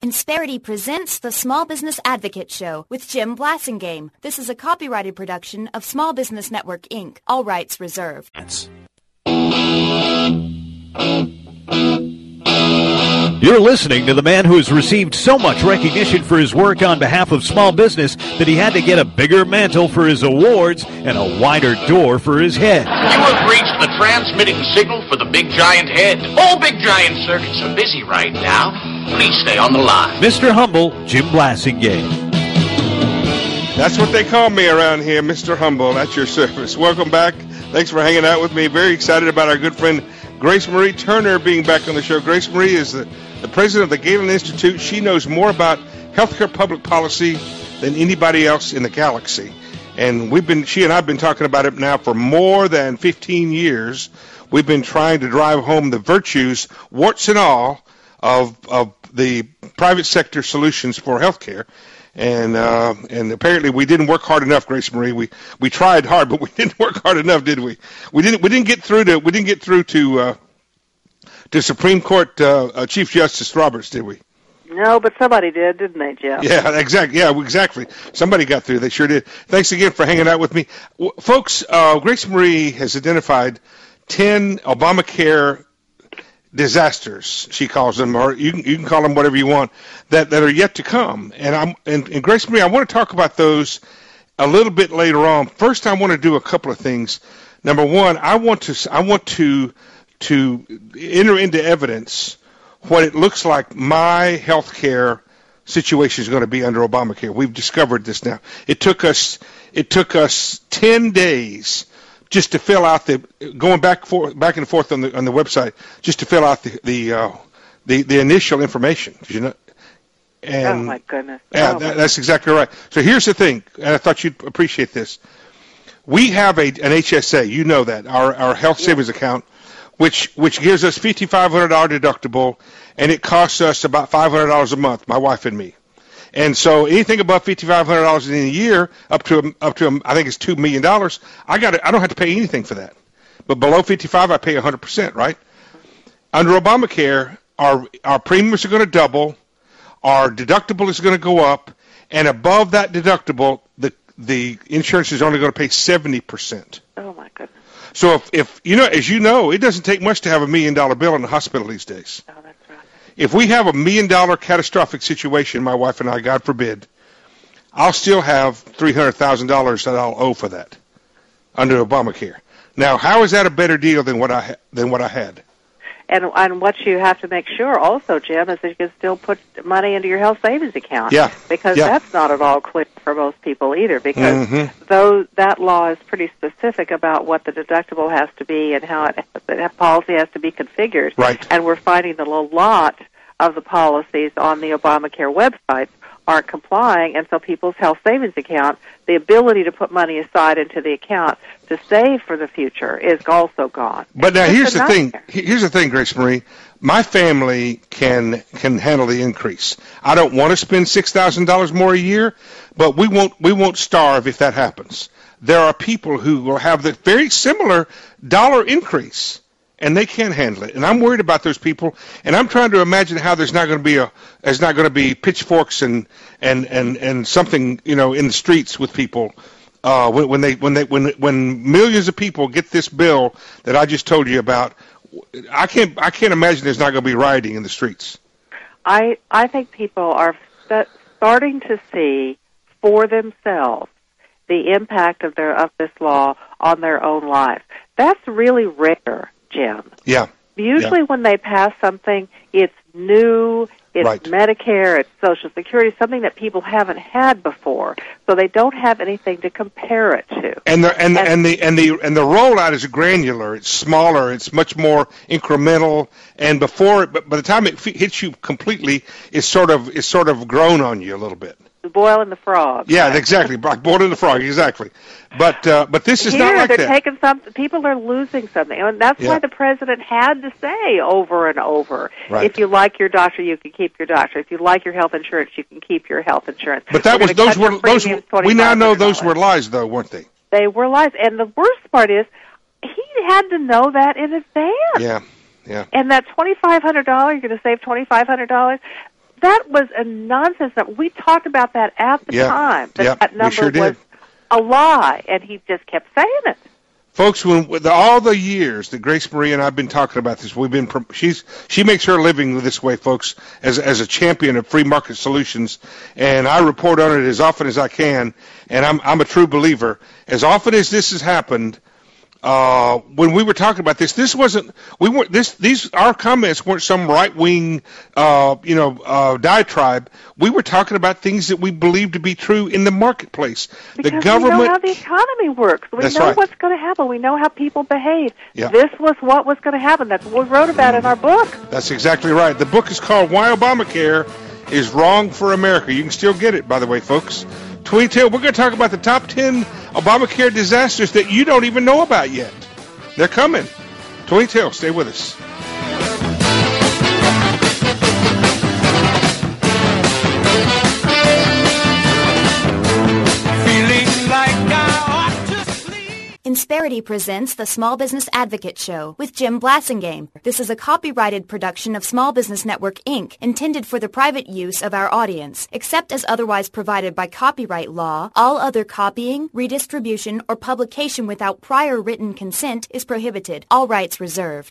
Insperity presents the Small Business Advocate Show with Jim Blasingame. This is a copyrighted production of Small Business Network, Inc. All rights reserved. You're listening to the man who has received so much recognition for his work on behalf of small business that he had to get a bigger mantle for his awards and a wider door for his head. You have reached the transmitting signal for the Big Giant Head. All Big Giant circuits are busy right now. Please stay on the line. Mr. Humble, Jim Blasingame. That's what they call me around here, Mr. Humble, at your service. Welcome back. Thanks for hanging out with me. Very excited about our good friend Grace Marie Turner being back on the show. Grace Marie is the president of the Galen Institute. She knows more about healthcare public policy than anybody else in the galaxy. And she and I have been talking about it now for more than 15 years. We've been trying to drive home the virtues, warts and all, of the private sector solutions for healthcare. And apparently we didn't work hard enough, Grace Marie. We tried hard, but we didn't work hard enough, did we? We didn't get through to Supreme Court Chief Justice Roberts, did we? No, but somebody did, didn't they, Jeff? Yeah, exactly. Yeah, exactly. Somebody got through. They sure did. Thanks again for hanging out with me, folks. Grace Marie has identified 10 Obamacare disasters, she calls them, or you can call them whatever you want, that are yet to come. And Grace Marie, I want to talk about those a little bit later on. First, I want to do a couple of things. Number one, I want to enter into evidence what it looks like my health care situation is going to be under Obamacare. We've discovered this now. It took us 10 days just to fill out going back and forth on the website, just to fill out the initial information. You know, and oh my goodness! Yeah, that's exactly right. So here's the thing, and I thought you'd appreciate this. We have an HSA, you know that, our health savings account, which gives us $5,500 deductible, and it costs us about $500 a month, my wife and me. And so anything above $5,500 in a year, up to I think it's $2 million, I don't have to pay anything for that. But below 55, I pay 100%, right? Under Obamacare, our premiums are going to double, our deductible is going to go up, and above that deductible, the insurance is only going to pay 70%. Oh my goodness! So if you know, as you know, it doesn't take much to have $1 million bill in the hospital these days. Oh, that's right. If we have $1 million catastrophic situation, my wife and I, God forbid, I'll still have $300,000 that I'll owe for that under Obamacare. Now, how is that a better deal than what I had? And what you have to make sure also, Jim, is that you can still put money into your health savings account. Yeah. Because that's not at all clear for most people either, because though that law is pretty specific about what the deductible has to be and how that policy has to be configured. Right. And we're finding that a lot of the policies on the Obamacare websites aren't complying, and so people's health savings account, the ability to put money aside into the account to save for the future is also gone. But now here's the thing. Here's the thing, Grace Marie. My family can handle the increase. I don't want to spend $6,000 more a year, but we won't starve if that happens. There are people who will have the very similar dollar increase, and they can't handle it. And I'm worried about those people, and I'm trying to imagine how there's not going to be pitchforks and something, you know, in the streets with people when millions of people get this bill that I just told you about. I can't imagine there's not going to be rioting in the streets. I think people are starting to see for themselves the impact of this law on their own lives. That's really rare, Jim. Yeah. Usually when they pass something, it's new, it's right. Medicare, it's Social Security, something that people haven't had before, so they don't have anything to compare it to. And the rollout is granular, it's smaller, it's much more incremental, and by the time it hits you completely, it's sort of grown on you a little bit. Boiling the frog. Yeah, right? Exactly. Boiling the frog, exactly. But this is not like they're that. Taking something. People are losing something, and that's why the president had to say over and over: right. If you like your doctor, you can keep your doctor. If you like your health insurance, you can keep your health insurance. But we now know those were lies, though, weren't they? They were lies, and the worst part is he had to know that in advance. Yeah. And that $2,500, you're going to save $2,500. That was a nonsense. We talked about that at the time. That number was a lie, and he just kept saying it. Folks, with all the years that Grace Marie and I have been talking about this, she makes her living this way, folks, as a champion of free market solutions, and I report on it as often as I can, and I'm a true believer. As often as this has happened, when we were talking about this, our comments weren't some right-wing, diatribe. We were talking about things that we believe to be true in the marketplace. Because the government, we know how the economy works. We know what's going to happen. We know how people behave. Yeah. This was what was going to happen. That's what we wrote about in our book. That's exactly right. The book is called Why Obamacare is Wrong for America. You can still get it, by the way, folks. Tweet Hill, we're going to talk about the top 10 Obamacare disasters that you don't even know about yet. They're coming. Tweet Hill, stay with us. Insperity presents the Small Business Advocate Show with Jim Blasingame. This is a copyrighted production of Small Business Network, Inc., intended for the private use of our audience. Except as otherwise provided by copyright law, all other copying, redistribution, or publication without prior written consent is prohibited. All rights reserved.